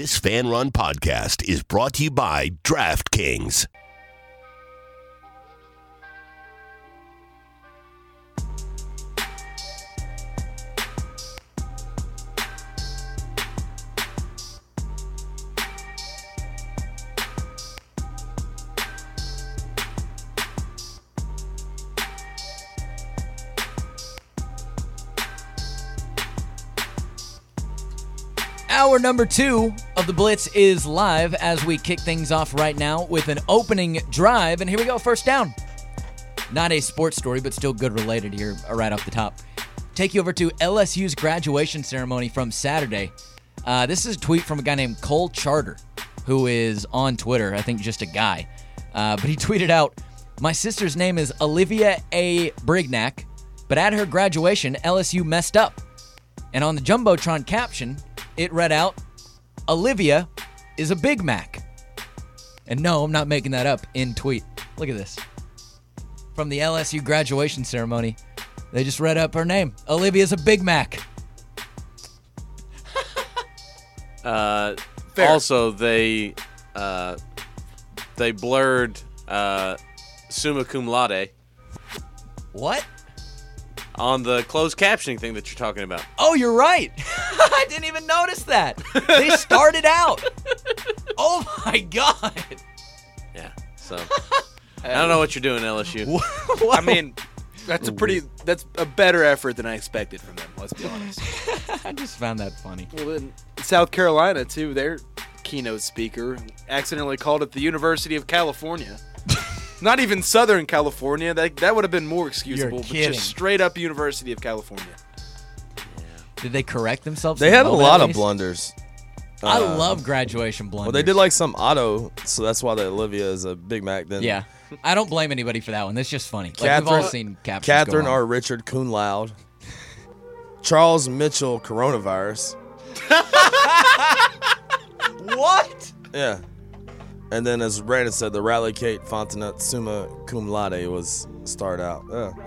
This Fan Run podcast is brought to you by DraftKings. Hour number 2 of the Blitz is live as we kick things off right now with an opening drive. And here we go, first down. Not a sports story, but still good related here right off the top. Take you over to LSU's graduation ceremony from Saturday. This is a tweet from a guy named Cole Charter, who is on Twitter, I think just a guy. But he tweeted out, "My sister's name is Olivia A. Brignac, but at her graduation, LSU messed up." And on the Jumbotron caption, it read out, "Olivia is a Big Mac." And no, I'm not making that up in tweet. Look at this. From the LSU graduation ceremony, they just read up her name. Olivia's a Big Mac. Also, they blurred summa cum laude. What? On the closed captioning thing that you're talking about. Oh, you're right. I didn't even notice that. They started out. Oh, my God. Yeah, so I don't know what you're doing, LSU. Whoa. I mean, that's a better effort than I expected from them, let's be honest. I just found that funny. Well, in South Carolina, too, their keynote speaker accidentally called it the University of California. Not even Southern California. That would have been more excusable. You're but kidding. just straight up University of California. Did they correct themselves? They had a lot at of least? blunders. I love graduation blunders. Well, they did like some auto, so that's why the Olivia is a Big Mac. Then Yeah. I don't blame anybody for that one. That's just funny. Like, we've all seen captions Catherine go on. R. Richard Coon Loud, Charles Mitchell coronavirus. What? Yeah. And then, as Brandon said, the Rally Kate Fontenette summa cum laude was started out.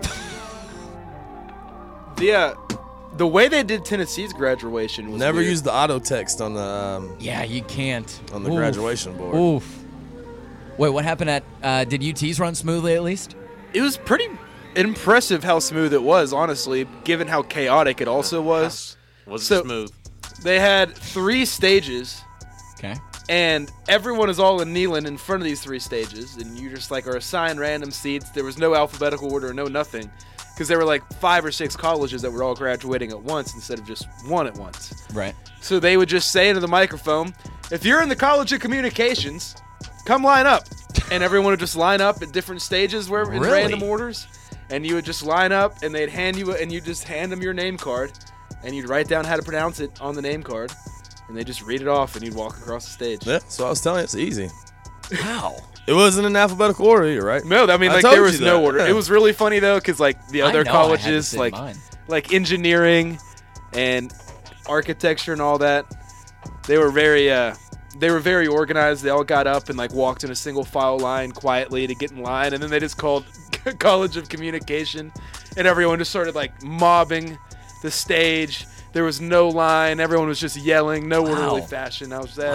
Yeah. The way they did Tennessee's graduation was Never weird. used the auto text on the Yeah, you can't. on the Oof. graduation board. Oof. Wait, what happened at, did UT's run smoothly at least? It was pretty impressive how smooth it was, honestly, given how chaotic it also was. Was So- it smooth? They had 3 stages, Okay. and everyone is all kneeling in front of these 3 stages, and you just like are assigned random seats. There was no alphabetical order, no nothing, because there were like 5 or 6 colleges that were all graduating at once instead of just one at once. Right. So they would just say into the microphone, "If you're in the College of Communications, come line up." And everyone would just line up at different stages where in Really? random orders, and you would just line up, and they'd hand you, and you just hand them your name card, and you'd write down how to pronounce it on the name card, and they just read it off, and you'd walk across the stage. Yeah, so I was telling you, it's easy. Wow. It wasn't in alphabetical order, you're right. No, I mean, I like, told there was you no that, order. yeah. It was really funny, though, because, like, the other I know colleges, I had to say mine. like engineering and architecture and all that, they were very organized. They all got up and, like, walked in a single file line quietly to get in line, and then they just called College of Communication, and everyone just started, like, mobbing the stage. There was no line. Everyone was just yelling, no orderly fashion.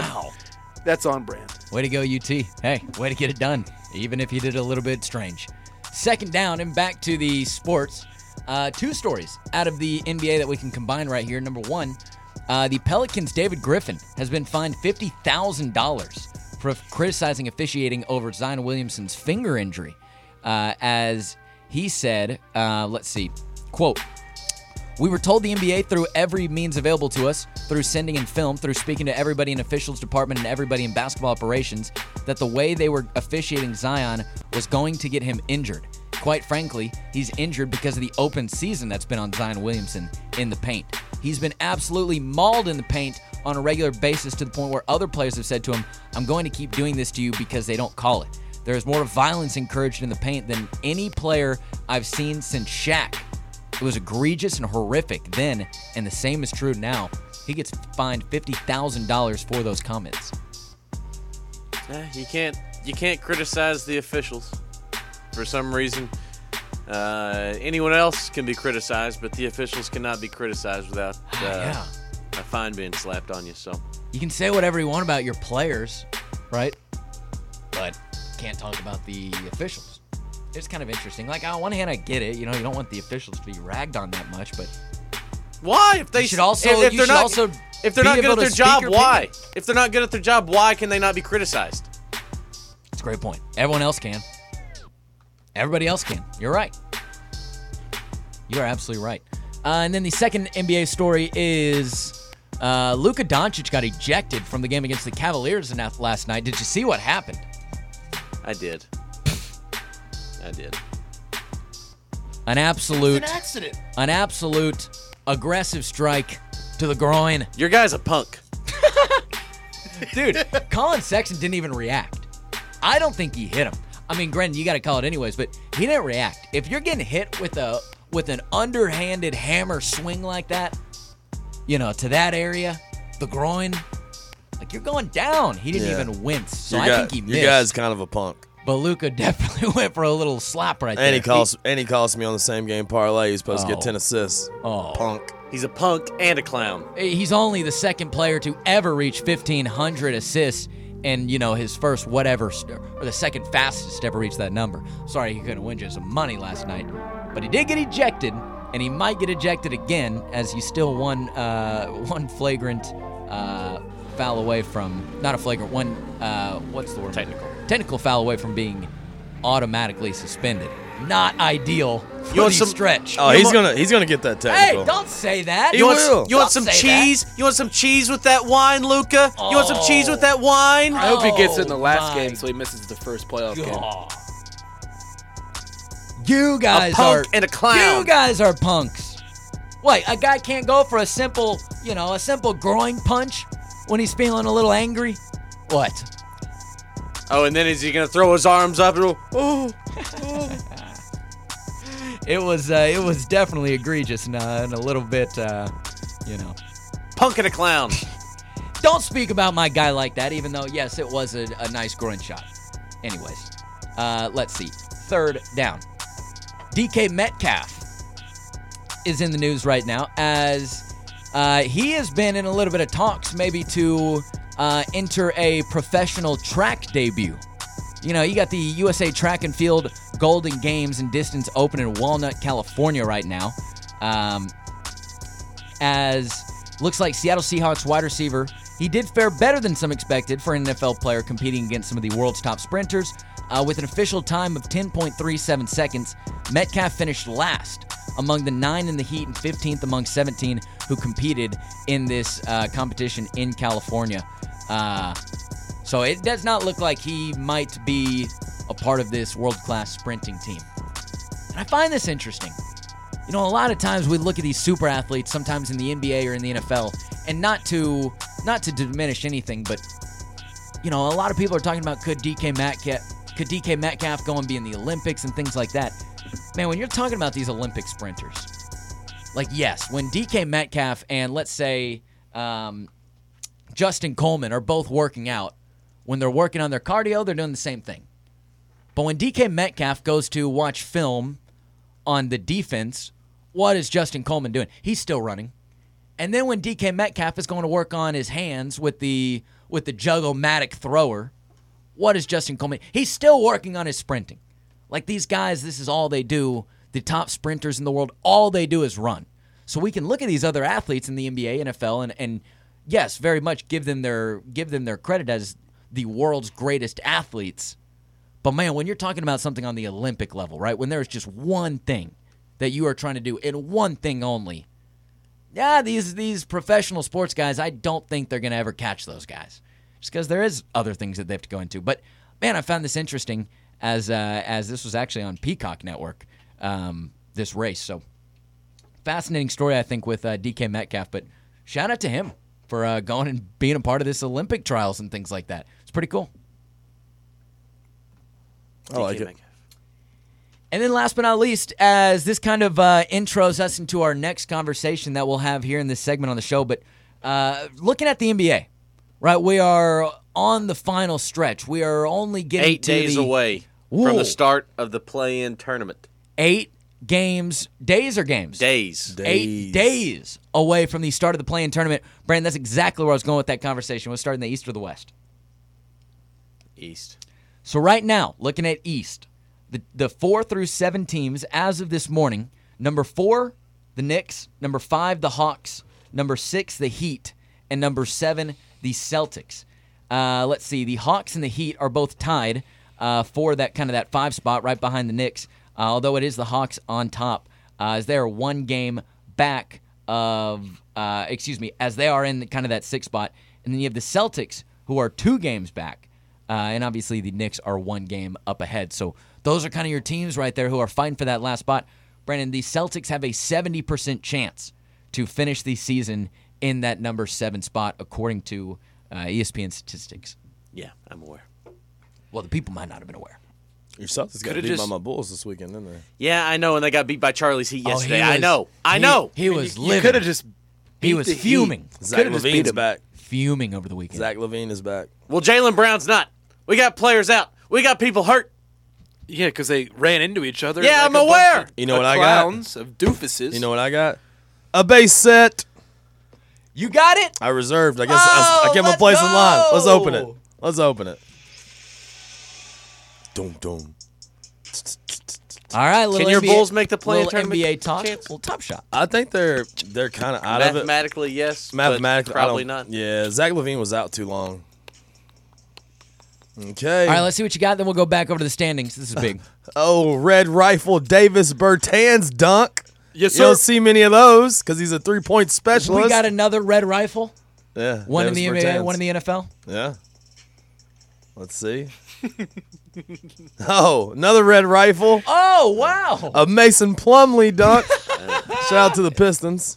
That's on brand. Way to go, UT. Hey, way to get it done, even if you did it a little bit strange. Second down and back to the sports. 2 stories out of the NBA that we can combine right here. Number 1, the Pelicans' David Griffin has been fined $50,000 for criticizing officiating over Zion Williamson's finger injury. As he said, let's see, quote, "We were told the NBA through every means available to us, through sending in film, through speaking to everybody in officials department and everybody in basketball operations, that the way they were officiating Zion was going to get him injured. Quite frankly, he's injured because of the open season that's been on Zion Williamson in the paint. He's been absolutely mauled in the paint on a regular basis to the point where other players have said to him, 'I'm going to keep doing this to you because they don't call it.' There is more violence encouraged in the paint than any player I've seen since Shaq. It was egregious and horrific then, and the same is true now." He gets fined $50,000 for those comments. You can't criticize the officials for some reason. Anyone else can be criticized, but the officials cannot be criticized without a fine being slapped on you. So You can say whatever you want about your players, right? But can't talk about the officials. It's kind of interesting. Like, on one hand, I get it. You know, you don't want the officials to be ragged on that much, but why? If they you should also, if they're not if they're not good at their job, why? If they're not good at their job, why can they not be criticized? It's a great point. Everyone else can. Everybody else can. You're right. You are absolutely right. And then the second NBA story is Luka Doncic got ejected from the game against the Cavaliers last night. Did you see what happened? I did. An absolute accident. aggressive strike to the groin. Your guy's a punk. Dude, Colin Sexton didn't even react. I don't think he hit him. I mean, granted, you got to call it anyways, but he didn't react. If you're getting hit with an underhanded hammer swing like that, you know, to that area, the groin, like, you're going down. He didn't even wince. So I think he missed. Your guy's kind of a punk. But Luka definitely went for a little slap right there. And he calls me on the same game parlay. He's supposed to get 10 assists. Oh. Punk. He's a punk and a clown. He's only the second player to ever reach 1,500 assists and, you know, his first whatever, or the second fastest to ever reach that number. Sorry he couldn't win you some money last night. But he did get ejected, and he might get ejected again as he's still one flagrant foul away from, not a flagrant, what's the word? Technical foul away from being automatically suspended. Not ideal for the stretch. Oh, he's gonna get that technical. Hey, don't say that. You want Don't some say cheese? that. You want some cheese with that wine, Luka? You want some cheese with that wine? I hope he gets it in the Oh, last my game so he misses the first playoff game. God. You guys A punk are and a clown. You guys are punks. What? A guy can't go for a simple groin punch when he's feeling a little angry? What? Oh, and then is he gonna throw his arms up and go, It was definitely egregious and a little bit, punk and a clown? Don't speak about my guy like that, even though, yes, it was a nice groin shot. Anyways, let's see. Third down. DK Metcalf is in the news right now as he has been in a little bit of talks maybe to enter a professional track debut. You know, you got the USA Track and Field Golden Games and Distance Open in Walnut, California right now. As looks like Seattle Seahawks wide receiver, he did fare better than some expected for an NFL player competing against some of the world's top sprinters. With an official time of 10.37 seconds, Metcalf finished last among the 9 in the heat and 15th among 17 who competed in this competition in California. So it does not look like he might be a part of this world-class sprinting team. And I find this interesting. You know, a lot of times we look at these super athletes, sometimes in the NBA or in the NFL, and not to diminish anything, but, you know, a lot of people are talking about could DK Metcalf go and be in the Olympics and things like that. Man, when you're talking about these Olympic sprinters, like, yes, when DK Metcalf and, let's say, Justin Coleman are both working out, when they're working on their cardio, they're doing the same thing. But when DK Metcalf goes to watch film on the defense, what is Justin Coleman doing? He's still running. And then when DK Metcalf is going to work on his hands with the jug-o-matic thrower, what is Justin Coleman? He's still working on his sprinting. Like, these guys, this is all they do. The top sprinters in the world, all they do is run. So we can look at these other athletes in the NBA, NFL, and yes, very much give them their credit as the world's greatest athletes. But man, when you're talking about something on the Olympic level, right, when there's just one thing that you are trying to do and one thing only, these professional sports guys, I don't think they're going to ever catch those guys, just because there is other things that they have to go into. But man, I found this interesting as this was actually on Peacock Network, this race. So fascinating story, I think, with DK Metcalf. But shout out to him for going and being a part of this Olympic trials and things like that. It's pretty cool. I like it. And then last but not least, as this kind of intros us into our next conversation that we'll have here in this segment on the show, but looking at the NBA, right, we are on the final stretch. We are only getting 8 days away from the start of the play-in tournament. 8 days or games? Days. 8 days away from the start of the play-in tournament. Brandon, that's exactly where I was going with that conversation. We'll start in the East or the West? East. So right now, looking at East, the 4 through 7 teams as of this morning, number 4, the Knicks, number 5, the Hawks, number 6, the Heat, and number 7, the Celtics. Let's see, the Hawks and the Heat are both tied for that 5 spot right behind the Knicks, although it is the Hawks on top, as they are 1 game back of, as they are in kind of that 6th spot. And then you have the Celtics, who are 2 games back, and obviously the Knicks are 1 game up ahead. So those are kind of your teams right there who are fighting for that last spot. Brandon, the Celtics have a 70% chance to finish the season in that number 7 spot, according to ESPN statistics. Yeah, I'm aware. Well, the people might not have been aware. Your Celtics got beat by my Bulls this weekend, didn't they? Yeah, I know, and they got beat by Charlie's Heat yesterday. He was- I know. He was You livid. could have just. He was fuming. Zach Could've just beat Levine's him. back. Fuming over the weekend. Zach Levine is back. Well, Jaylen Brown's not. We got players out. We got people hurt. Yeah, because they ran into each other. Yeah, like I'm a bunch aware. of- You know of what I got? clowns, of doofuses. You know what I got? A base set. You got it? I reserved. I guess I kept my let's place in line. Let's go. open it. Let's open it. Doom, doom. All right, little Can your NBA, Bulls make the play-in little tournament NBA talk. chance? Little Top Shot. I think they're kind of out of it. Mathematically, yes. Mathematically, but probably not. Yeah, Zach Levine was out too long. Okay. All right, let's see what you got. Then we'll go back over to the standings. This is big. Oh, Red Rifle Davis Bertans dunk. Yes, You sir. don't see many of those because he's a 3-point specialist. We got another red rifle. yeah, One in the Davis NBA, Bertans. one in the NFL. Yeah. Let's see. Oh, another Red Rifle. Oh, wow. A Mason Plumlee dunk. Shout out to the Pistons.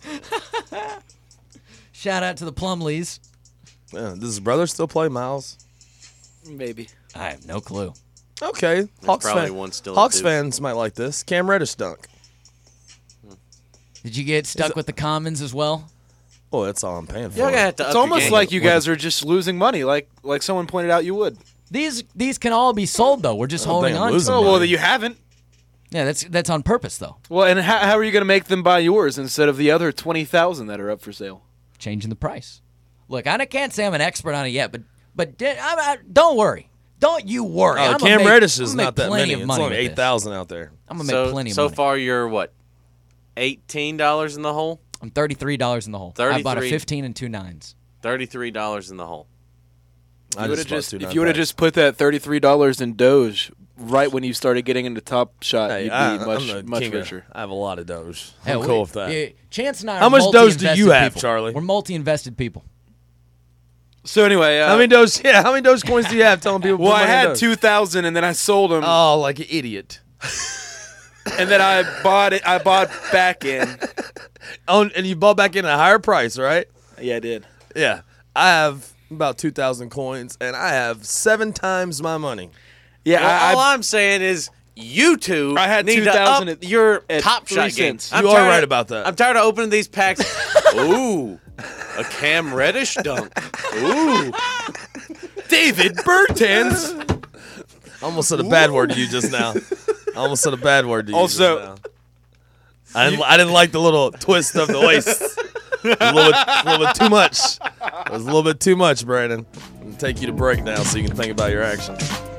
Shout out to the Plumlees. Yeah, does his brother still play, Miles? Maybe. I have no clue. Okay. Hawks, probably one still at Hawks Duke. fans might like this. Cam Reddish dunk. Did you get stuck with the Commons as well? Oh, that's all I'm paying for. You're gonna have to It's up your almost game. like you guys are just losing money, like someone pointed out you would. These can all be sold, though. We're just I don't holding think I'm on to losing them. Oh, well, money. you haven't. Yeah, that's on purpose, though. Well, and how are you going to make them buy yours instead of the other 20,000 that are up for sale? Changing the price. Look, I can't say I'm an expert on it yet, but don't worry. Don't you worry. Oh, I'm gonna Cam make- Reddish I'm is gonna not make that plenty many. of It's money only with this. 8,000 out there. I'm going to make plenty of so money. far, you're what? $18 in the hole. I'm $33 in the hole. I bought a 33. 15 and 2 9s. $33 in the hole. I If just bought two you would have 9-packs. just put that $33 in Doge right when you started getting into Top Shot, Hey, you'd be I'm much the much king of- richer. I have a lot of Doge. Hell, I'm cool with that. Chance and I How are much Doge do multi-invested you have, people. Charlie? We're multi-invested people. So anyway, How many Doge? Yeah, how many Doge coins do you have? Telling people. well, put I money in had Doge? 2,000 and then I sold them, Oh, like an idiot. and then I bought it. I bought back in. Oh, and you bought back in at a higher price, right? Yeah, I did. Yeah. I have about 2,000 coins, and I have 7 times my money. Yeah, Well, all I I'm saying is you two I had need to 2,000 up your at Top 3 Shot game. cents. You are right about that. I'm tired of opening these packs. Ooh, a Cam Reddish dunk. Ooh, David Bertans. I almost said a bad word to you just now. I almost said a bad word to you Also- just now. I didn't like the little twist of the waist. a little bit too much. It was a little bit too much, Brandon. I'm gonna take you to break now so you can think about your actions.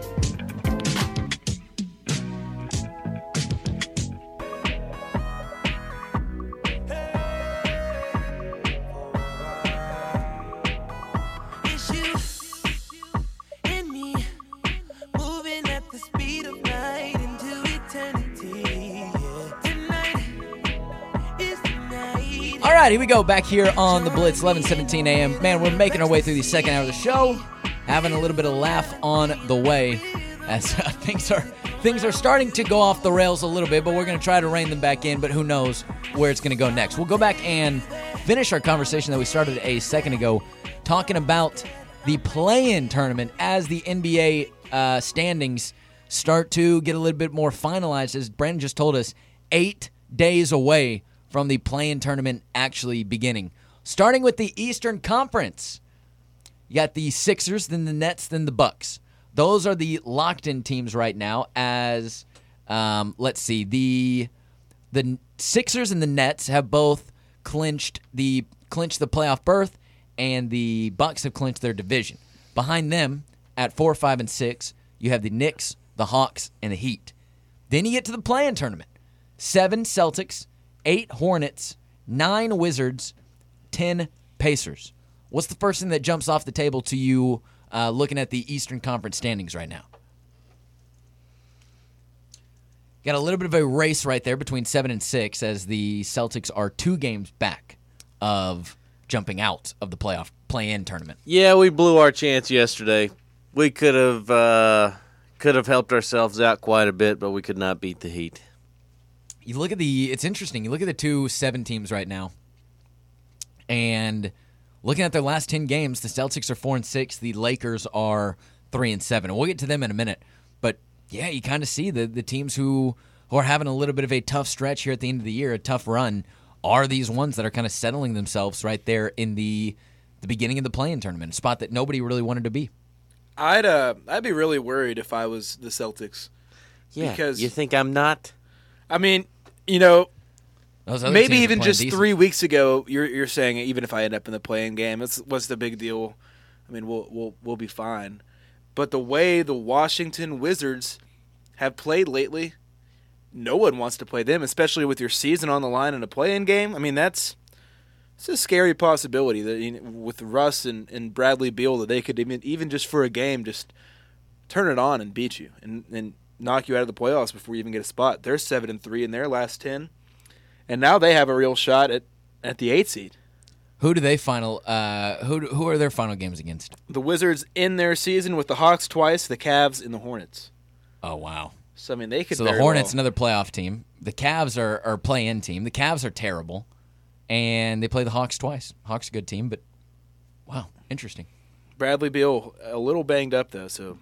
It's you and me moving at the speed of light into eternity. Yeah. Tonight is the night. All right, here we go back here on the Blitz, 11:17 a.m. Man, we're making our way through the second hour of the show, having a little bit of laugh on the way as things are starting to go off the rails a little bit, but we're going to try to rein them back in, but who knows where it's going to go next. We'll go back and finish our conversation that we started a second ago, talking about the play-in tournament as the NBA standings start to get a little bit more finalized. As Brandon just told us, 8 days away from the play-in tournament actually beginning. Starting with the Eastern Conference, you got the Sixers, then the Nets, then the Bucks. Those are the locked-in teams right now as, let's see, the The Sixers and the Nets have both clinched the playoff berth, and the Bucks have clinched their division. Behind them, at 4, 5, and 6, you have the Knicks, the Hawks, and the Heat. Then you get to the play-in tournament. 7 Celtics, 8 Hornets, 9 Wizards, 10 Pacers. What's the first thing that jumps off the table to you looking at the Eastern Conference standings right now? Got a little bit of a race right there between 7 and 6 as the Celtics are 2 games back of jumping out of the play-in tournament. Yeah, we blew our chance yesterday. We could have helped ourselves out quite a bit, but we could not beat the Heat. You look at it's interesting. You look at the 2 7 teams right now, and looking at their last 10 games, the Celtics are 4 and 6. The Lakers are 3 and 7. And we'll get to them in a minute. But yeah, you kind of see the teams who are having a little bit of a tough stretch here at the end of the year, a tough run, are these ones that are kind of settling themselves right there in the beginning of the play-in tournament, a spot that nobody really wanted to be. I'd be really worried if I was the Celtics. Yeah, Because you think I'm not? I mean, Those other maybe teams are even playing just decent. 3 weeks ago, you're saying even if I end up in the play-in game, what's the big deal? I mean, we'll be fine. But the way the Washington Wizards have played lately, no one wants to play them, especially with your season on the line in a play-in game. I mean, it's a scary possibility that with Russ and Bradley Beal that they could even just for a game just turn it on and beat you and knock you out of the playoffs before you even get a spot. They're 7-3 in their last 10, and now they have a real shot at the 8 seed. Who do they final? Who are their final games against? The Wizards in their season with the Hawks twice, the Cavs, and the Hornets. Oh wow! So I mean, they could. So the very Hornets, well. another playoff team. The Cavs are play-in team. The Cavs are terrible, and they play the Hawks twice. Hawks a good team, but wow, interesting. Bradley Beal a little banged up though, so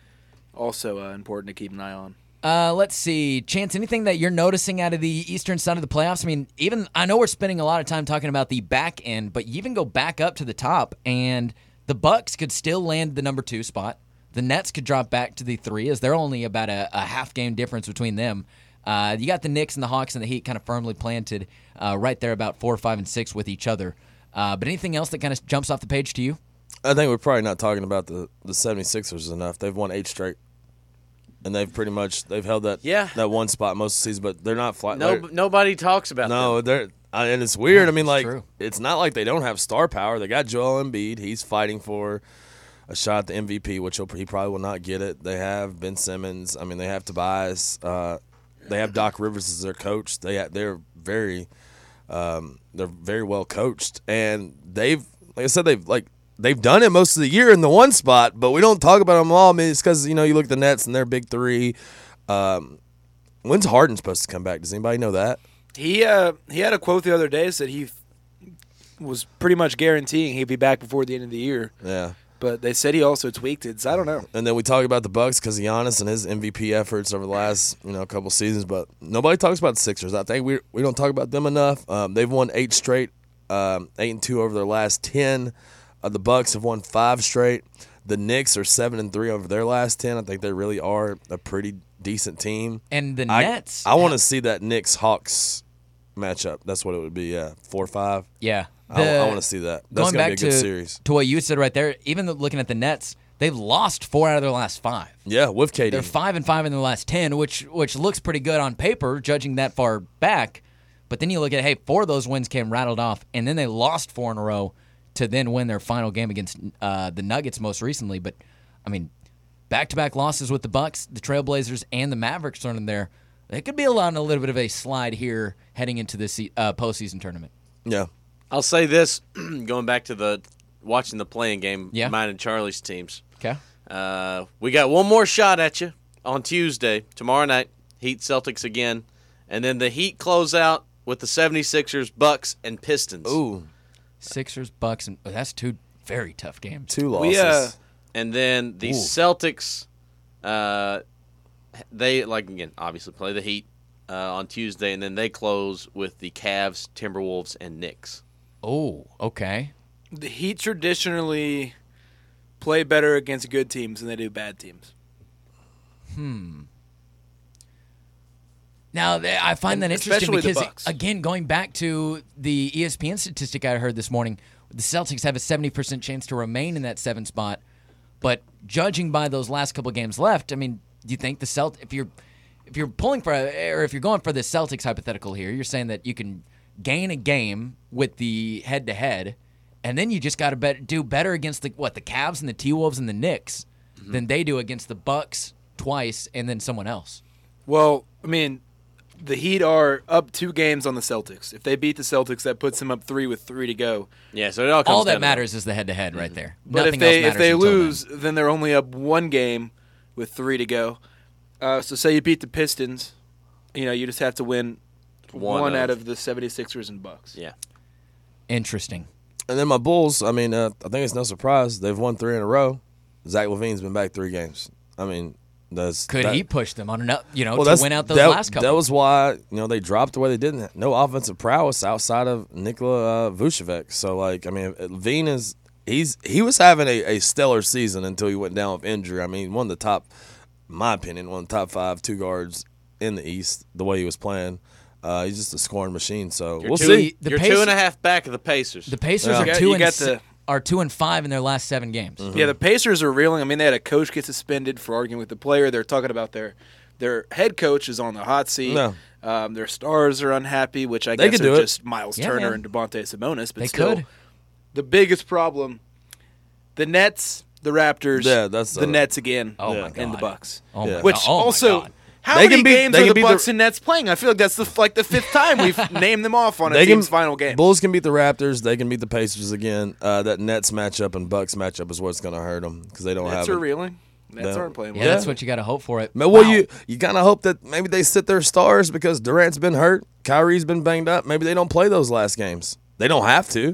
also important to keep an eye on. Let's see, Chance. Anything that you're noticing out of the eastern side of the playoffs? I mean, even I know we're spending a lot of time talking about the back end, but you even go back up to the top, and the Bucks could still land the number 2 spot. The Nets could drop back to the 3, as they're only about a half game difference between them. You got the Knicks and the Hawks and the Heat kind of firmly planted right there about 4, 5, and 6 with each other. But anything else that kind of jumps off the page to you? I think we're probably not talking about the 76ers enough. They've won 8 straight. And they've held that one spot most of the season, but they're not flat. Nobody talks about them. And it's weird. I mean, it's true. it's not like they don't have star power. They got Joel Embiid. He's fighting for a shot at the MVP, which he probably will not get it. They have Ben Simmons. I mean, they have Tobias. They have Doc Rivers as their coach. They're very well coached, and they've done it most of the year in the one spot, but we don't talk about them all. I mean, it's because you look at the Nets and their big 3. When's Harden supposed to come back? Does anybody know that? He had a quote the other day that he was pretty much guaranteeing he'd be back before the end of the year. Yeah. But they said he also tweaked it, so I don't know. And then we talk about the Bucks because of Giannis and his MVP efforts over the last couple seasons, but nobody talks about the Sixers. I think we don't talk about them enough. They've won 8 straight, 8-2 over their last 10. The Bucks have won 5 straight. The Knicks are 7-3 over their last 10. I think they really are a pretty decent team. And the Nets, I want to see that Knicks-Hawks matchup. That's what it would be. Yeah, 4-5. yeah. I want to see that. That's going going back to be a good series. to what you said right there, even looking at the Nets, they've lost 4 out of their last 5. Yeah, with KD. They're 5-5 in their last 10, which looks pretty good on paper, judging that far back. But then you look at, hey, 4 of those wins came rattled off, and then they lost 4 in a row to then win their final game against the Nuggets most recently. But, I mean, back-to-back losses with the Bucks, the Trailblazers, and the Mavericks thrown in there. It could be a little bit of a slide here heading into this postseason tournament. Yeah. I'll say this, going back to watching the playing game, Yeah. mine and Charlie's teams. Okay. We got one more shot at you on Tuesday, tomorrow night, Heat Celtics again. And then the Heat close out with the 76ers, Bucks, and Pistons. Ooh, Sixers, Bucks, and that's 2 very tough games. 2 losses. And then the Celtics, they, again, obviously play the Heat on Tuesday, and then they close with the Cavs, Timberwolves, and Knicks. Oh, okay. The Heat traditionally play better against good teams than they do bad teams. Now, I find that interesting especially the because, Bucks. again, going back to the ESPN statistic I heard this morning, the Celtics have a 70% chance to remain in that 7th spot. But judging by those last couple games left, I mean, do you think the if you're pulling for or if you're going for the Celtics hypothetical here, you're saying that you can gain a game with the head-to-head, and then you just got to do better against the Cavs and the T-Wolves and the Knicks than they do against the Bucks twice and then someone else. Well, I mean, the Heat are up 2 games on the Celtics. If they beat the Celtics, that puts them up 3 with 3 to go. Yeah, so it all comes All down that to matters is the head-to-head right there. But Nothing if else matters they until lose, then. then they're only up 1 game with 3 to go. So say you beat the Pistons, you just have to win one out of the 76ers and Bucks. Yeah. Interesting. And then my Bulls, I mean, I think it's no surprise. They've won 3 in a row. Zach LaVine's been back 3 games. I mean, Could he push them on enough, Well, to win out those last couple? That was why they dropped the way they didn't. No offensive prowess outside of Nikola Vucevic. So like, I mean, LaVine he was having a stellar season until he went down with injury. I mean, one of the top, in my opinion, one of the top 5 2 guards in the East. The way he was playing, he's just a scoring machine. So we'll see. The You're Pacers- 2.5 back of the Pacers. The Pacers Yeah. are 2-5 in their last 7 games. Yeah, the Pacers are reeling. I mean, they had a coach get suspended for arguing with the player. They're talking about their head coach is on the hot seat. No. Their stars are unhappy, which I They guess could do are it. just Miles Yeah, Turner man. and DeBonte Sabonis. But They still, could. the biggest problem, the Nets, the Raptors, Yeah, that's the Nets again, Oh, my and the God. Bucks. Oh, Yeah. my Which God. Oh, my also, God. how They many can beat- games they are can the beat the- Bucks and Nets playing? I feel like that's the 5th time we've named them off on a They team's can final game. Bulls can beat the Raptors. They can beat the Pacers again. That Nets matchup and Bucks matchup is what's going to hurt them because they don't Nets have are it. reeling. Nets No. aren't playing Yeah, well. that's what you got to hope for it. Well, Wow. you kind of hope that maybe they sit their stars because Durant's been hurt, Kyrie's been banged up. Maybe they don't play those last games. They don't have to,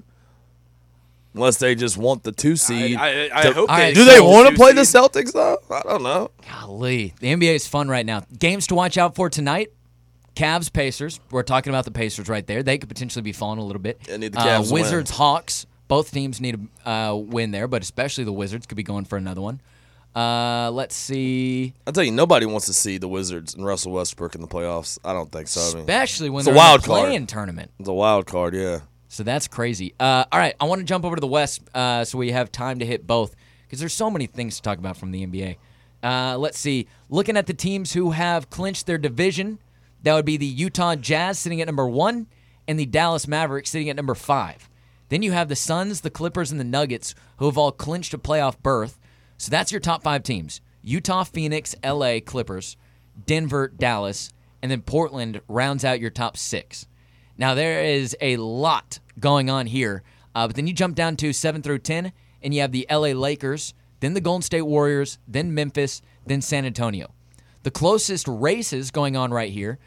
unless they just want the 2 seed. I to- hope All right, Do they so- want to play the Celtics though? I don't know. Golly. The NBA is fun right now. Games to watch out for tonight. Cavs, Pacers. We're talking about the Pacers right there. They could potentially be falling a little bit. They need the Cavs to win. Wizards, Hawks. Both teams need a win there, but especially the Wizards could be going for another one. Let's see. I tell you, nobody wants to see the Wizards and Russell Westbrook in the playoffs. I don't think so. I mean, Especially when it's a they're wild in the card. play-in tournament. it's a wild card, yeah. So that's crazy. All right, I want to jump over to the West so we have time to hit both because there's so many things to talk about from the NBA. Let's see. Looking at the teams who have clinched their division, that would be the Utah Jazz sitting at number 1 and the Dallas Mavericks sitting at number 5. Then you have the Suns, the Clippers, and the Nuggets who have all clinched a playoff berth. So that's your top 5 teams. Utah, Phoenix, LA, Clippers, Denver, Dallas, and then Portland rounds out your top 6. Now, there is a lot going on here, but then you jump down to 7 through 10, and you have the LA Lakers, then the Golden State Warriors, then Memphis, then San Antonio. The closest races going on right here,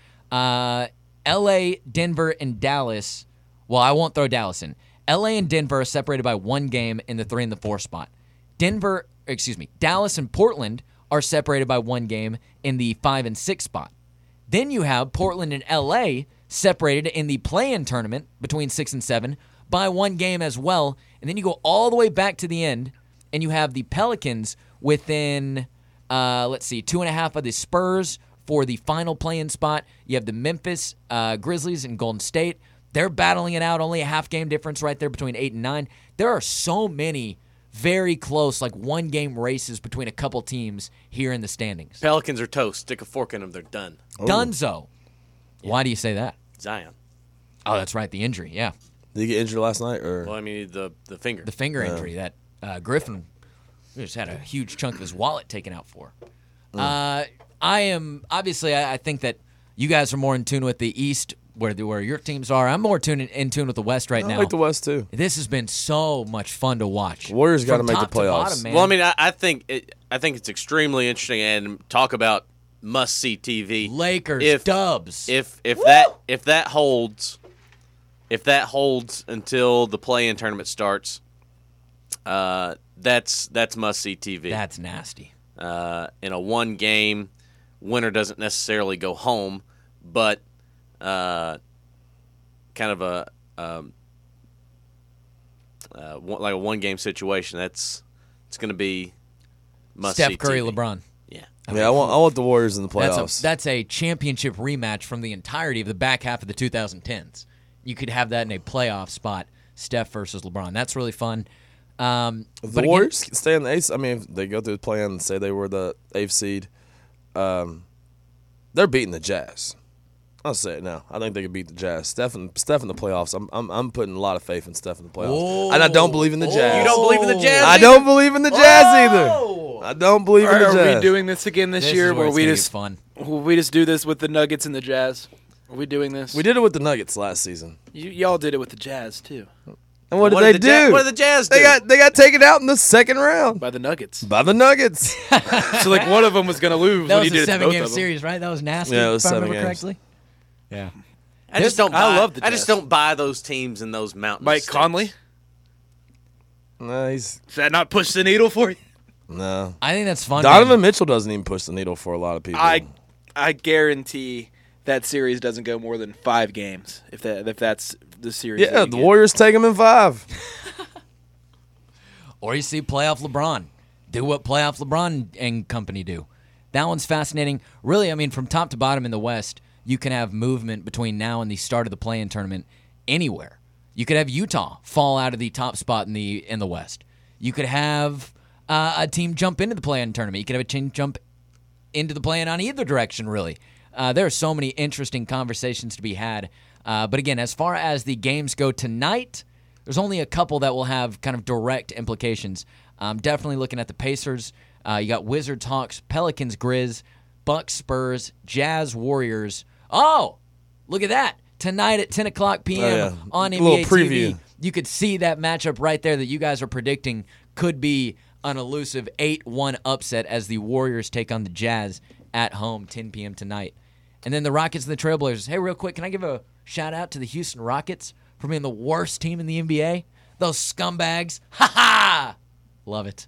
LA, Denver, and Dallas. Well, I won't throw Dallas in. LA and Denver are separated by 1 game in the 3 and the 4 spot. Dallas and Portland are separated by 1 game in the 5 and 6 spot. Then you have Portland and LA separated in the play-in tournament between 6 and 7 by 1 game as well. And then you go all the way back to the end, and you have the Pelicans within, 2.5 of the Spurs for the final play-in spot. You have the Memphis Grizzlies and Golden State. They're battling it out, only a half-game difference right there between 8 and 9. There are so many very close, like 1-game races between a couple teams here in the standings. Pelicans are toast. Stick a fork in them. They're done. Dunzo. Why do you say that? Zion. Oh, that's right, the injury, yeah. Did he get injured last night? Or Well, I mean, the finger. The finger injury that Griffin just had a huge chunk of his wallet taken out for. I think that you guys are more in tune with the East, where your teams are. I'm more in tune with the West right I now. like the West too. This has been so much fun to watch. Warriors gotta From make the top to playoffs. bottom, man. Well, I mean, I think it's extremely interesting, and talk about must-see TV. Lakers, Dubs. If that holds until the play-in tournament starts, that's must-see TV. That's nasty. In a 1 game, winner doesn't necessarily go home, but kind of like a 1 game situation. It's going to be must-see Steph Curry, TV. LeBron. Yeah. Yeah, I want the Warriors in the playoffs. That's a championship rematch from the entirety of the back half of the 2010s. You could have that in a playoff spot, Steph versus LeBron. That's really fun. If but the again- Warriors stay in the eighth, I mean, if they go through the play and say they were the eighth seed, they're beating the Jazz. I'll say it now. I think they could beat the Jazz. Steph in the playoffs. I'm putting a lot of faith in Steph in the playoffs, and I don't believe in the Jazz. You don't believe in the Jazz? I don't believe in the Jazz either. I don't believe in the Are Jazz. we doing this again this This year? is where Where it's we gonna just get fun. will we just do this with the Nuggets and the Jazz? Are we doing this? We did it with the Nuggets last season, Y'all did it with the Jazz too, and what did What they did the Ja- do? what did the Jazz do? They got taken out in the second round by the Nuggets. by the Nuggets. So like one of them was gonna lose That when was he a did it to both 7-game of them. series, right? That was nasty, Yeah, it was if I 7 remember games. correctly. Yeah. I just don't. I buy, love the I just Jazz. don't buy those teams in those mountain. Mike states. Conley. Nice. Does that not push the needle for you? No. I think that's fun. Donovan man. Mitchell doesn't even push the needle for a lot of people. I guarantee that series doesn't go more than 5 games if that's the series. Yeah, that you the get. Warriors take them in 5. Or you see playoff LeBron. Do what playoff LeBron and company do. That one's fascinating. Really, I mean, from top to bottom in the West, you can have movement between now and the start of the play-in tournament anywhere. You could have Utah fall out of the top spot in the West. You could have a team jump into the play-in tournament. You could have a team jump into the play-in on either direction, really. There are so many interesting conversations to be had. But again, as far as the games go tonight, there's only a couple that will have kind of direct implications. Definitely looking at the Pacers. You got Wizards, Hawks, Pelicans, Grizz, Bucks, Spurs, Jazz, Warriors. Oh, look at that. Tonight at 10 o'clock p.m. on A little NBA preview. TV. You could see that matchup right there that you guys are predicting could be an elusive 8-1 upset as the Warriors take on the Jazz at home, 10 p.m. tonight. And then the Rockets and the Trailblazers. Hey, real quick, can I give a shout-out to the Houston Rockets for being the worst team in the NBA? Those scumbags. Ha-ha! Love it.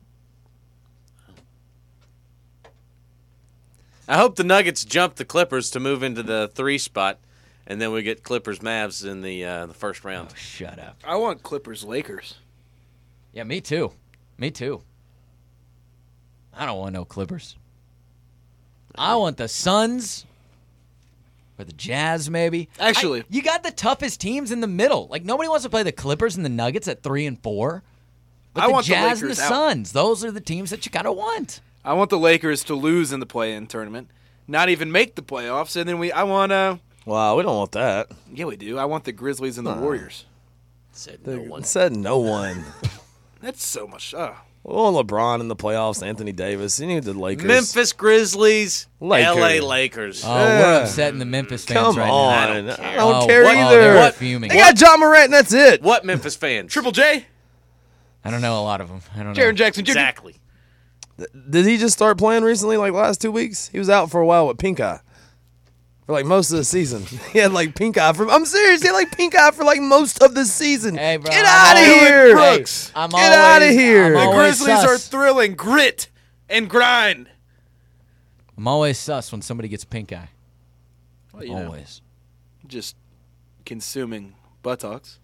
I hope the Nuggets jump the Clippers to move into the 3 spot, and then we get Clippers Mavs in the first round. Shut up. I want Clippers Lakers. Yeah, me too. Me too. I don't want no Clippers. I want the Suns or the Jazz, maybe. Actually- you got the toughest teams in the middle. Like, nobody wants to play the Clippers and the Nuggets at 3 and 4. But I the want the Jazz and the Lakers out. Suns, those are the teams that you kind of want. I want the Lakers to lose in the play-in tournament, not even make the playoffs, and then I want Wow, we don't want that. yeah, we do. I want the Grizzlies and the Warriors. Said no one. Said no one. That's so much. We want LeBron in the playoffs, Anthony Davis. You need the Lakers. Memphis Grizzlies, Lakers. LA Lakers. Oh, we're upsetting the Memphis fans Come right on. now. I don't care. I don't Oh, care what- either. they're What? fuming. They got John Morant, and that's it. What Memphis fans? Triple J, I don't know a lot of them. I don't know. Jaren Jackson Jr. Exactly. Did he just start playing recently, like last 2 weeks? He was out for a while with pink eye. For like most of the season. He had like pink eye for I'm serious, he had like pink eye for like most of the season. Hey, bro, Get I'm out of always- here. Brooks. I'm Get outta always- here. I'm The The always Grizzlies are sus. thrilling, grit and grind. I'm always sus when somebody gets pink eye. Well, you know, Always. just consuming buttocks.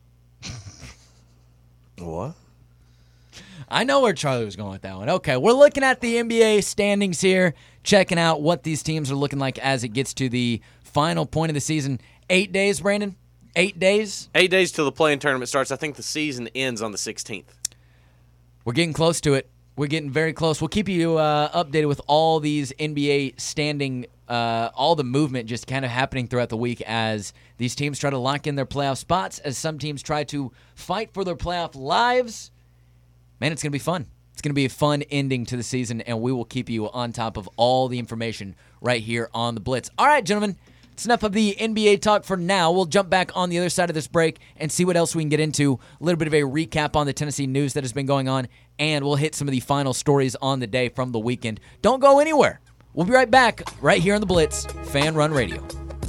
What? I know where Charlie was going with that one. Okay, we're looking at the NBA standings here, checking out what these teams are looking like as it gets to the final point of the season. 8 days, Brandon? 8 days? 8 days till the play-in tournament starts. I think the season ends on the 16th. We're getting close to it. We're getting very close. We'll keep you updated with all these NBA standing, all the movement just kind of happening throughout the week as these teams try to lock in their playoff spots, as some teams try to fight for their playoff lives. Man, it's going to be fun. It's going to be a fun ending to the season, and we will keep you on top of all the information right here on The Blitz. All right, gentlemen, it's enough of the NBA talk for now. We'll jump back on the other side of this break and see what else we can get into. A little bit of a recap on the Tennessee news that has been going on, and we'll hit some of the final stories on the day from the weekend. Don't go anywhere. We'll be right back right here on The Blitz, Fan Run Radio.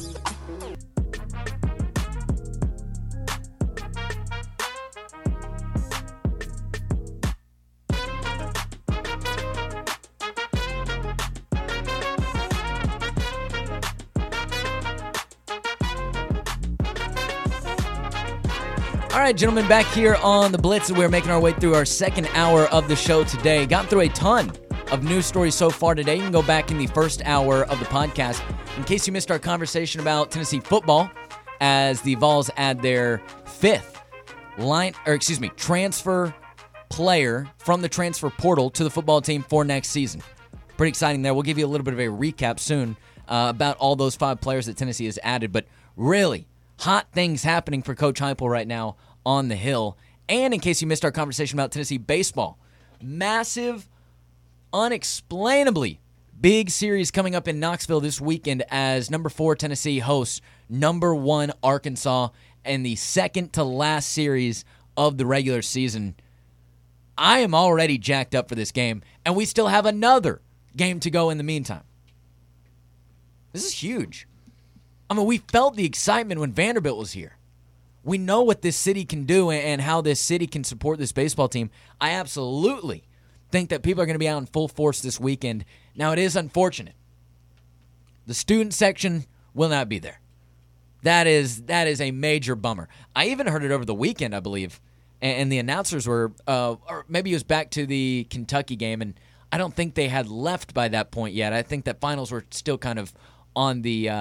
All right, gentlemen, back here on The Blitz, we're making our way through our second hour of the show today. Got through a ton of news stories so far today. You can go back in the first hour of the podcast. In case you missed our conversation about Tennessee football, as the Vols add their fifth transfer player from the transfer portal to the football team for next season. Pretty exciting there. We'll give you a little bit of a recap soon about all those 5 players that Tennessee has added. But really, hot things happening for Coach Heupel right now on the Hill. And in case you missed our conversation about Tennessee baseball, massive, unexplainably big series coming up in Knoxville this weekend as number 4 Tennessee hosts number 1 Arkansas in the second to last series of the regular season. I am already jacked up for this game, and we still have another game to go in the meantime. This is huge. I mean, we felt the excitement when Vanderbilt was here. We know what this city can do and how this city can support this baseball team. I absolutely think that people are going to be out in full force this weekend. Now, it is unfortunate. The student section will not be there. That is a major bummer. I even heard it over the weekend, I believe, and the announcers were, or maybe it was back to the Kentucky game, and I don't think they had left by that point yet. I think that finals were still kind of on the,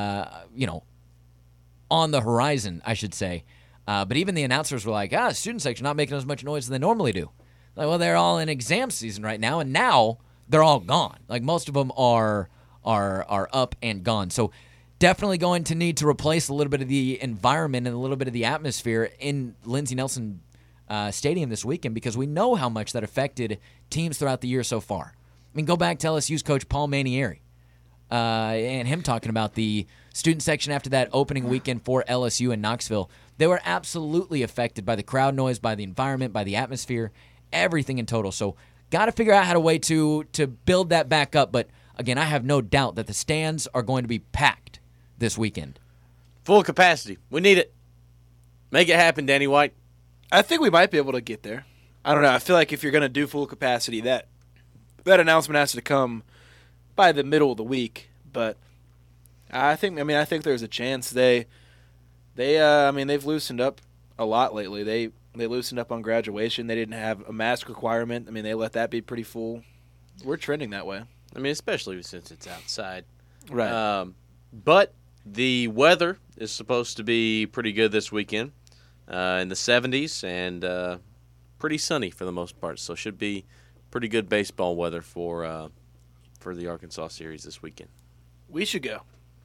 on the horizon, I should say. But even the announcers were like, student section not making as much noise as they normally do. Like, well, they're all in exam season right now, and now they're all gone. Like, most of them are up and gone. So definitely going to need to replace a little bit of the environment and a little bit of the atmosphere in Lindsey Nelson Stadium this weekend, because we know how much that affected teams throughout the year so far. I mean, go back to LSU's coach Paul Manieri and him talking about the student section after that opening weekend for LSU in Knoxville. They were absolutely affected by the crowd noise, by the environment, by the atmosphere, everything in total. So got to figure out how to build that back up. But again, I have no doubt that the stands are going to be packed this weekend. Full capacity. We need it. Make it happen, Danny White. I think we might be able to get there. I don't know. I feel like if you're going to do full capacity, that announcement has to come by the middle of the week. But I think there's a chance they've loosened up a lot lately. They loosened up on graduation. They didn't have a mask requirement. I mean, they let that be pretty full. We're trending that way. I mean, especially since it's outside. Right. But the weather is supposed to be pretty good this weekend, in the 70s, and pretty sunny for the most part. So should be pretty good baseball weather for the Arkansas series this weekend. We should go.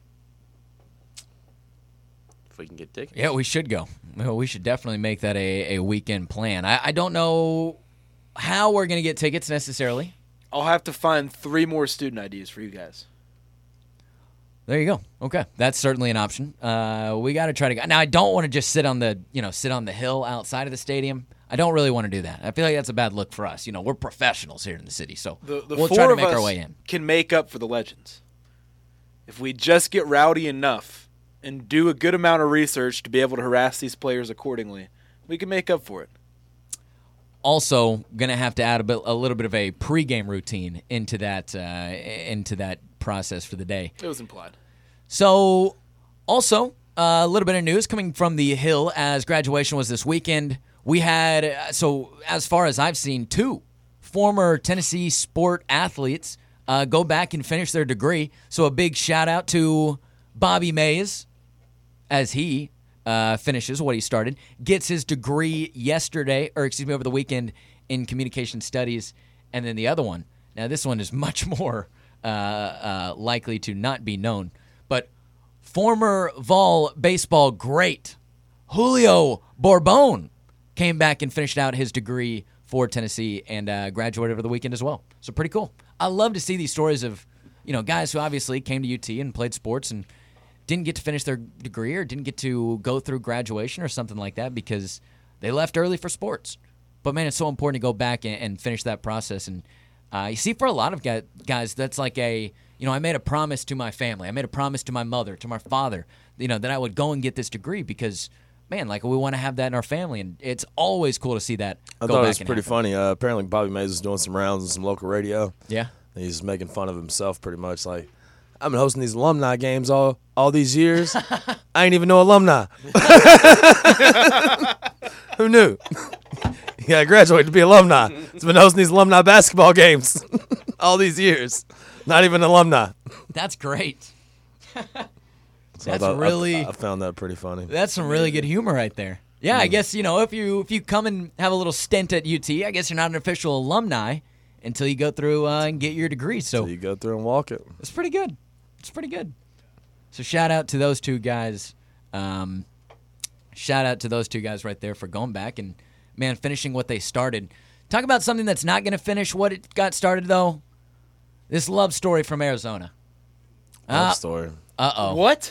If we can get tickets. Yeah, we should go. Well, we should definitely make that a weekend plan. I don't know how we're going to get tickets necessarily. I'll have to find 3 more student IDs for you guys. There you go. Okay, that's certainly an option. We got to try to go. Now, I don't want to just sit on the hill outside of the stadium. I don't really want to do that. I feel like that's a bad look for us. We're professionals here in the city, so we'll try to make our way in. Can make up for the legends if we just get rowdy enough and do a good amount of research to be able to harass these players accordingly. We can make up for it. Also, going to have to add a little bit of a pregame routine into that process for the day. It was implied. So, also, a little bit of news coming from the Hill as graduation was this weekend. We had, as far as I've seen, 2 former Tennessee sport athletes go back and finish their degree. So a big shout out to Bobby Mays as he finishes what he started, gets his degree over the weekend in communication studies. And then the other one, now this one is much more likely to not be known, but former Vol baseball great Julio Borbon came back and finished out his degree for Tennessee and graduated over the weekend as well. So pretty cool. I love to see these stories of, guys who obviously came to UT and played sports and didn't get to finish their degree or didn't get to go through graduation or something like that because they left early for sports. But, man, it's so important to go back and finish that process. And you see, for a lot of guys, that's like I made a promise to my family. I made a promise to my mother, to my father, that I would go and get this degree because, man, like we want to have that in our family. And it's always cool to see that I thought it was pretty funny. Apparently, Bobby Mays was doing some rounds on some local radio. Yeah. He's making fun of himself pretty much. Like, I've been hosting these alumni games all these years. I ain't even no alumni. Who knew? You got to graduate to be alumni. It's been hosting these alumni basketball games. all these years. Not even alumni. That's great. So That's really- I found that pretty funny. That's some really good humor right there. Yeah, I guess, if you come and have a little stint at UT, I guess you're not an official alumni until you go through and get your degree. So you go through and walk it. it's pretty good. It's pretty good. So shout out to those two guys. Shout out to those two guys right there for going back and, man, finishing what they started. Talk about something that's not going to finish what it got started, though. This love story from Arizona. Love story. Uh-oh. What?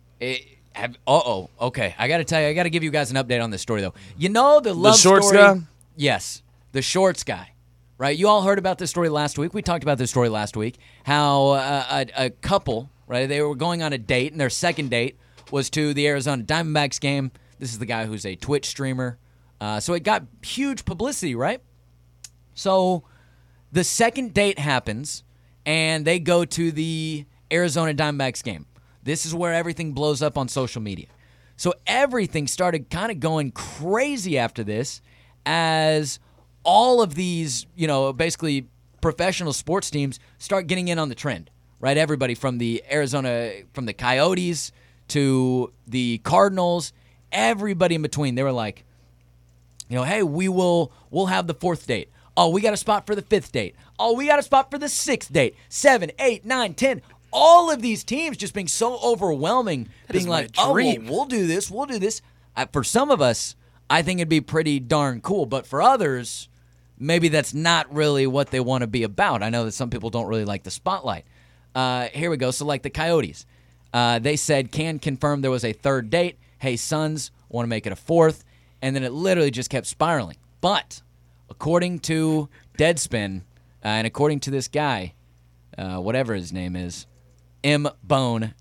Okay. I got to tell you, I got to give you guys an update on this story, though. The love shorts story. guy? Yes, the shorts guy. Right? You all heard about this story last week. We talked about this story last week. How a couple, right? They were going on a date, and their second date was to the Arizona Diamondbacks game. This is the guy who's a Twitch streamer. So it got huge publicity, right? So the second date happens, and they go to the Arizona Diamondbacks game. This is where everything blows up on social media. So everything started kind of going crazy after this as all of these, basically professional sports teams start getting in on the trend, right? Everybody from the Coyotes to the Cardinals, everybody in between. They were like, hey, we'll have the fourth date. Oh, we got a spot for the fifth date. Oh, we got a spot for the sixth date. 7, 8, 9, 10. All of these teams just being so overwhelming, being like, oh, we'll do this, we'll do this. For some of us, I think it'd be pretty darn cool. But for others, maybe that's not really what they want to be about. I know that some people don't really like the spotlight. Here we go. So like the Coyotes, they said, can confirm there was a third date. Hey, Suns, want to make it a fourth. And then it literally just kept spiraling. But according to Deadspin, and according to this guy, whatever his name is, M Bone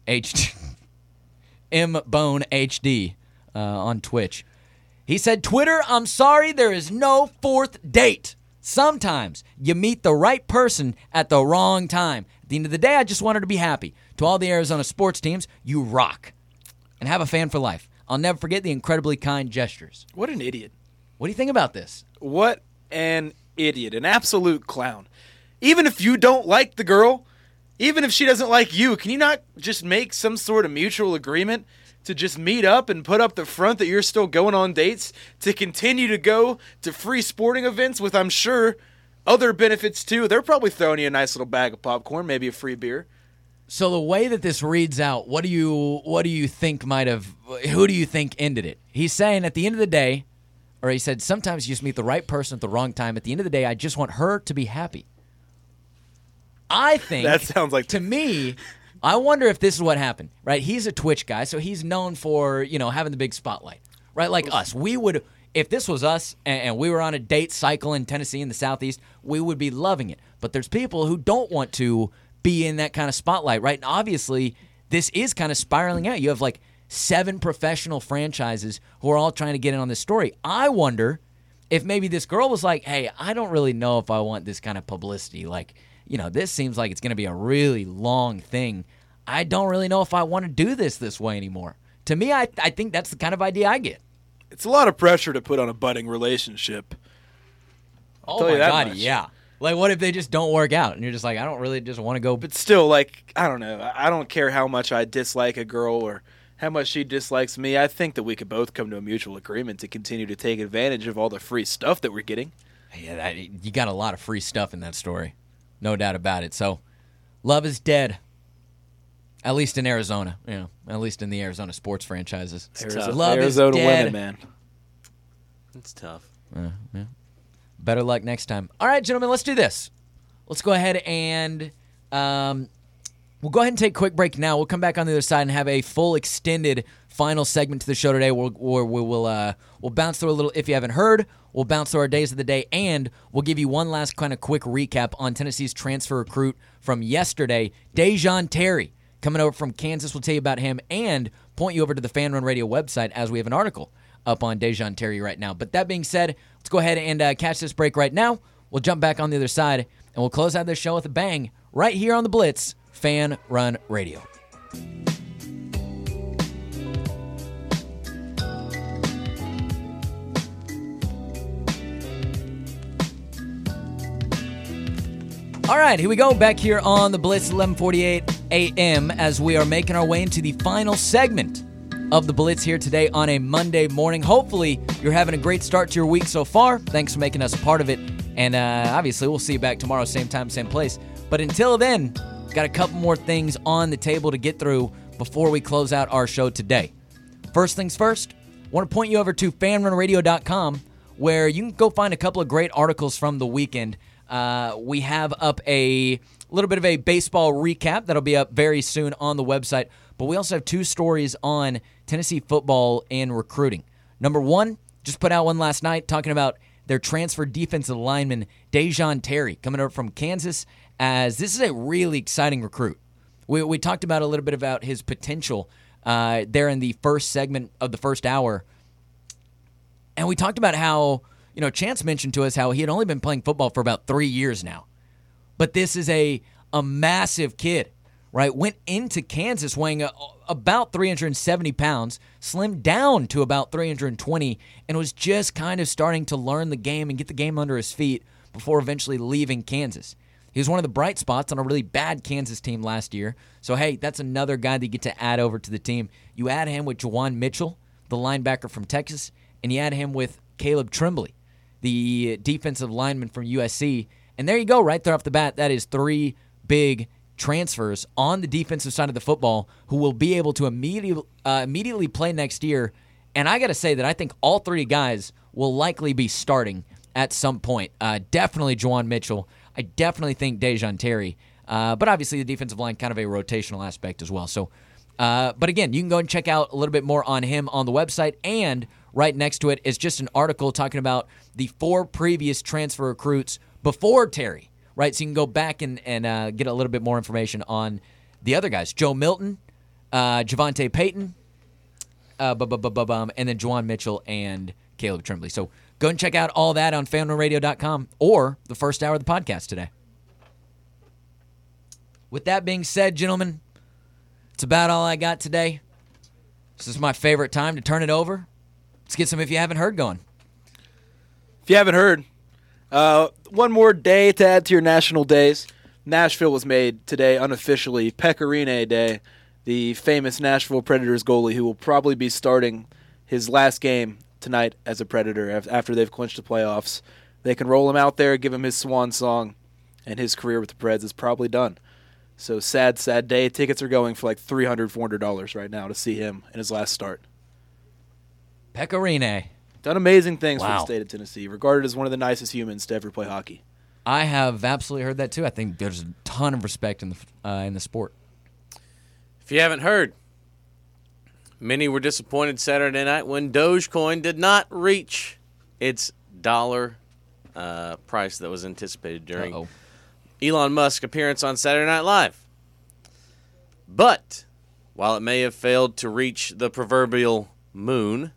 HD on Twitch, he said, Twitter, I'm sorry, there is no fourth date. Sometimes you meet the right person at the wrong time. At the end of the day, I just wanted to be happy. To all the Arizona sports teams, you rock. And have a fan for life. I'll never forget the incredibly kind gestures. What an idiot. What do you think about this? What an idiot. An absolute clown. Even if you don't like the girl, even if she doesn't like you, can you not just make some sort of mutual agreement to just meet up and put up the front that you're still going on dates, to continue to go to free sporting events with, I'm sure, other benefits too? They're probably throwing you a nice little bag of popcorn, maybe a free beer. So the way that this reads out, what do you think who do you think ended it? He's saying at the end of the day, or he said sometimes you just meet the right person at the wrong time. At the end of the day, I just want her to be happy. I think That sounds like to me, I wonder if this is what happened, right? He's a Twitch guy, so he's known for, having the big spotlight, right? Like us. We would, if this was us and we were on a date cycle in Tennessee in the Southeast, we would be loving it. But there's people who don't want to be in that kind of spotlight, right? And obviously, this is kind of spiraling out. You have like 7 professional franchises who are all trying to get in on this story. I wonder if maybe this girl was like, hey, I don't really know if I want this kind of publicity. Like, this seems like it's going to be a really long thing. I don't really know if I want to do this way anymore. To me, I think that's the kind of idea I get. It's a lot of pressure to put on a budding relationship. Oh, tell you my that God, much. yeah. Like, what if they just don't work out? And you're just like, I don't really just want to go. But still, like, I don't know. I don't care how much I dislike a girl or how much she dislikes me. I think that we could both come to a mutual agreement to continue to take advantage of all the free stuff that we're getting. Yeah, you got a lot of free stuff in that story. No doubt about it. So, love is dead. At least in Arizona. At least in the Arizona sports franchises. tough. Love Arizona is dead. women, man. It's tough. Yeah. Better luck next time. All right, gentlemen, let's do this. Let's go ahead and we'll go ahead and take a quick break now. We'll come back on the other side and have a full extended final segment to the show today. We'll bounce through a little. If you haven't heard, we'll bounce through our days of the day, and we'll give you one last kind of quick recap on Tennessee's transfer recruit from yesterday, Dejon Terry, coming over from Kansas. We'll tell you about him and point you over to the Fan Run Radio website as we have an article up on Dejon Terry right now. But that being said, let's go ahead and catch this break right now. We'll jump back on the other side, and we'll close out this show with a bang right here on the Blitz Fan Run Radio. All right, here we go. Back here on the Blitz, 11:48 a.m. as we are making our way into the final segment of the Blitz here today on a Monday morning. Hopefully, you're having a great start to your week so far. Thanks for making us a part of it. And obviously, we'll see you back tomorrow, same time, same place. But until then, got a couple more things on the table to get through before we close out our show today. First things first, I want to point you over to fanrunradio.com, where you can go find a couple of great articles from the weekend. We have up a little bit of a baseball recap that'll be up very soon on the website, but we also have two stories on Tennessee football and recruiting. Number one, just put out one last night talking about their transfer defensive lineman, Dejon Terry, coming over from Kansas, as this is a really exciting recruit. We talked about a little bit about his potential there in the first segment of the first hour, and we talked about how, Chance mentioned to us how he had only been playing football for about 3 years now. But this is a massive kid, right? Went into Kansas weighing about 370 pounds, slimmed down to about 320, and was just kind of starting to learn the game and get the game under his feet before eventually leaving Kansas. He was one of the bright spots on a really bad Kansas team last year. So, hey, that's another guy that you get to add over to the team. You add him with Juwan Mitchell, the linebacker from Texas, and you add him with Caleb Tremblay, the defensive lineman from USC. And there you go, right there off the bat. That is 3 big transfers on the defensive side of the football who will be able to immediately play next year. And I got to say that I think all 3 guys will likely be starting at some point. Definitely Juwan Mitchell. I definitely think Dejon Terry. But obviously the defensive line, kind of a rotational aspect as well. So, but again, you can go and check out a little bit more on him on the website. And right next to it is just an article talking about the 4 previous transfer recruits before Terry, right? So you can go back and get a little bit more information on the other guys. Joe Milton, Javonte Payton, and then Juwan Mitchell and Caleb Tremblay. So go and check out all that on fanrunradio.com or the first hour of the podcast today. With that being said, gentlemen, it's about all I got today. This is my favorite time to turn it over. Let's get some If You Haven't Heard going. If you haven't heard, one more day to add to your national days. Nashville was made today unofficially Pecorine Day, the famous Nashville Predators goalie who will probably be starting his last game tonight as a Predator after they've clinched the playoffs. They can roll him out there, give him his swan song, and his career with the Preds is probably done. So sad, sad day. Tickets are going for like $300, $400 right now to see him in his last start. Pecorine. Done amazing things for Wow. the state of Tennessee. Regarded as one of the nicest humans to ever play hockey. I have absolutely heard that too. I think there's a ton of respect in the sport. If you haven't heard, many were disappointed Saturday night when Dogecoin did not reach its dollar price that was anticipated during Uh-oh. Elon Musk's appearance on Saturday Night Live. But while it may have failed to reach the proverbial moon,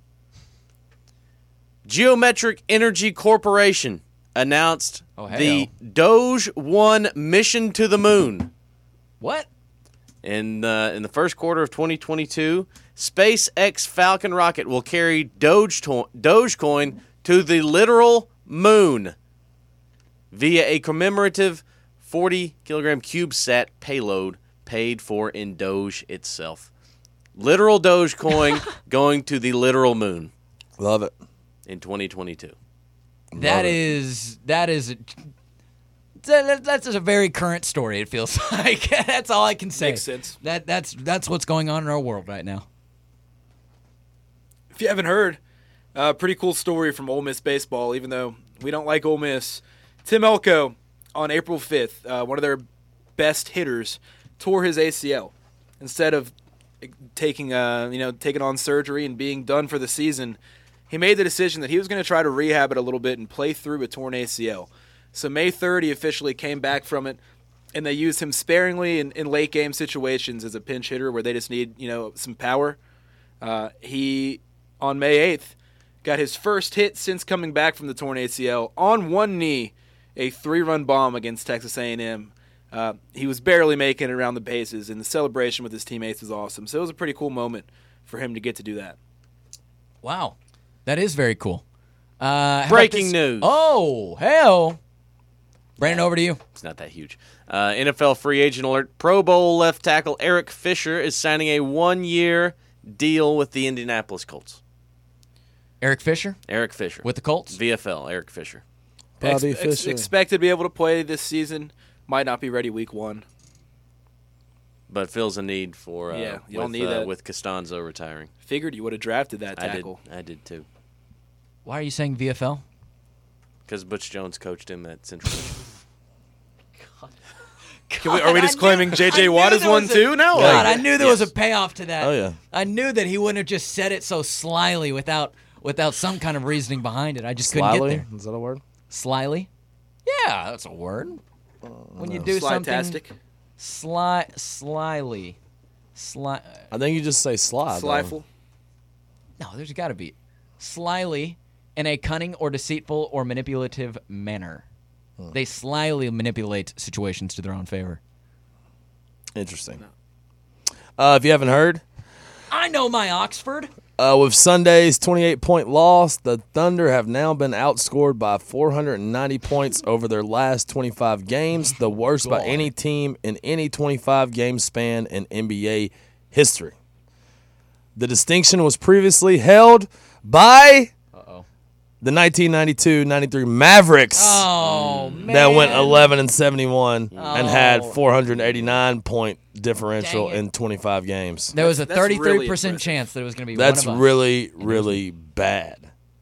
Geometric Energy Corporation announced the Doge 1 mission to the moon. What? In the first quarter of 2022, SpaceX Falcon rocket will carry Dogecoin to the literal moon via a commemorative 40-kilogram CubeSat payload paid for in Doge itself. Literal Dogecoin going to the literal moon Love it. in 2022. That's just a very current story, it feels like. That's all I can say. Makes sense. That's what's going on in our world right now. If you haven't heard, pretty cool story from Ole Miss baseball, even though we don't like Ole Miss. Tim Elko, on April 5th, one of their best hitters, tore his ACL. Instead of taking on surgery and being done for the season, he made the decision that he was going to try to rehab it a little bit and play through a torn ACL. So May 3rd, he officially came back from it, and they used him sparingly in late game situations as a pinch hitter where they just need some power. He, on May 8th, got his first hit since coming back from the torn ACL on one knee, a 3-run bomb against Texas A&M. He was barely making it around the bases, and the celebration with his teammates was awesome. So it was a pretty cool moment for him to get to do that. Wow. That is very cool. How about Breaking this? news. Oh, hell. Brandon, over to you. It's not that huge. NFL free agent alert. Pro Bowl left tackle Eric Fisher is signing a 1-year deal with the Indianapolis Colts. Eric Fisher Eric Fisher. with the Colts. VFL, Eric Fisher. Bobby Fisher. Expected to be able to play this season. Might not be ready week 1. But fills a need for Yeah, you don't need that. with Costanzo retiring. Figured you would have drafted that tackle. I did too. Why are you saying VFL? Because Butch Jones coached him at Central Michigan. Are we just claiming J.J. Watt is one too now? God, I knew there was a payoff to that. Oh, yeah. I knew that he wouldn't have just said it so slyly without some kind of reasoning behind it. I just couldn't get Slyly? there. Is that a word? Slyly? Yeah, that's a word. When you do something Slytastic. slyly. I think you just say sly. though. Slyful. No, there's got to be slyly in a cunning or deceitful or manipulative manner. They slyly manipulate situations to their own favor. Interesting. If you haven't heard, I know my Oxford. with Sunday's 28-point loss, the Thunder have now been outscored by 490 points over their last 25 games, the worst by any team in any 25-game span in NBA history. The distinction was previously held by the 1992-93 Mavericks. Oh, man. That went 11-71 and had 489-point differential Dang it. in 25 games. There was a That's 33% really impressive. chance that it was going to be That's one of us. really, really bad.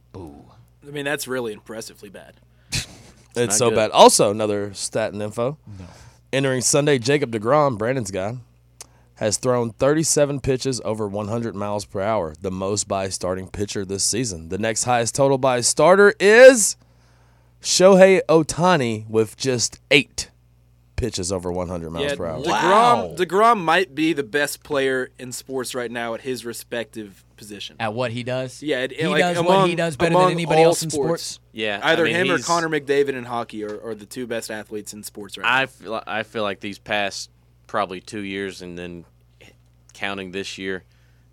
I mean, that's really impressively bad. It's so good. bad. Also, another stat and info. Entering Sunday, Jacob deGrom, Brandon's guy, has thrown 37 pitches over 100 miles per hour, the most by a starting pitcher this season. The next highest total by a starter is Shohei Ohtani with just 8 pitches over 100 miles per hour. DeGrom might be the best player in sports right now at his respective position. At what he does? Yeah, he does what he does better than among anybody all else in sports. Yeah, Either I mean, him or he's- Connor McDavid in hockey are the two best athletes in sports right now. I feel like these past probably 2 years and then counting this year,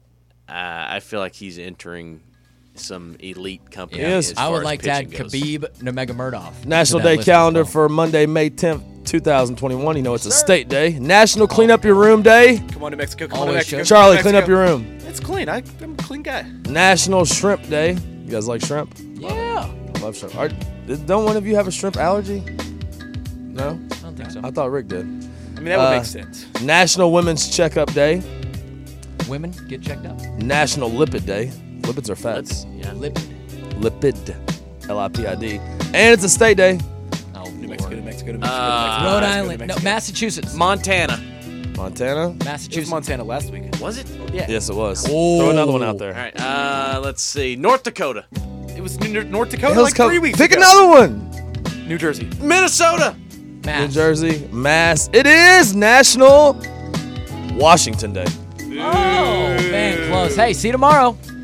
I feel like he's entering some elite company. Yes. as I far would as like to add pitching goes. Khabib Nurmagomedov. National to that Day list as calendar well. for Monday, May 10th, 2021. You know it's a state day. National Clean Up Your Room Day. Come on to Mexico. Come on Always to Mexico. should. Charlie, Come clean to up your Mexico. room. It's clean. I'm a clean guy. National Shrimp Day. You guys like shrimp? Yeah. Love shrimp. Don't one of you have a shrimp allergy? No? I don't think so. I thought Rick did. I mean, that would make sense. National Women's Checkup Day. Women get checked out. National Lipid Day. Lipids are fats. Yeah. Lipid. Lipid. L-I-P-I-D. And it's a state day. Oh, New Mexico, New Lord. Mexico, New Mexico, New Mexico. Rhode New Mexico, Island. New No, Mexico. Massachusetts. Montana. Montana? It was Massachusetts. Montana last week. Was it? Yes, it was. Oh. Throw another one out there. All right. Let's see. North Dakota. It was North Dakota Hell's like Co- 3 weeks Pick ago. another one. New Jersey. Minnesota. Mass. New Jersey, Mass. It is National Washington Day. Oh, man, close. Hey, see you tomorrow.